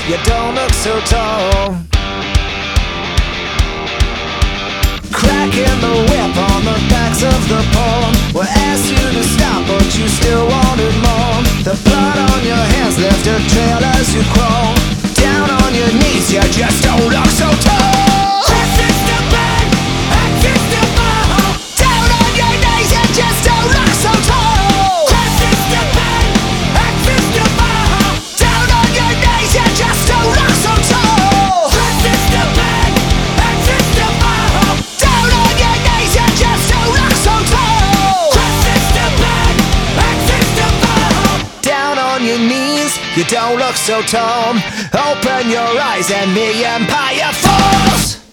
you don't look so tall. Cracking the whip on the backs of the pole. We asked you to stop, but you still wanted more. The blood on your hands left a trail as you crawl. Down on your knees, you just don't look so tall. Access the pain, access the fall. Down on your knees, you just don't look so tall. Access the pain, access the fall. Down on your knees, you just don't look so tall. Access the pain, access the fall. Down on your knees, you just don't look so tall. Access the pain, access the fall. Down on your knees, you don't look so tall. Open your eyes and the empire falls.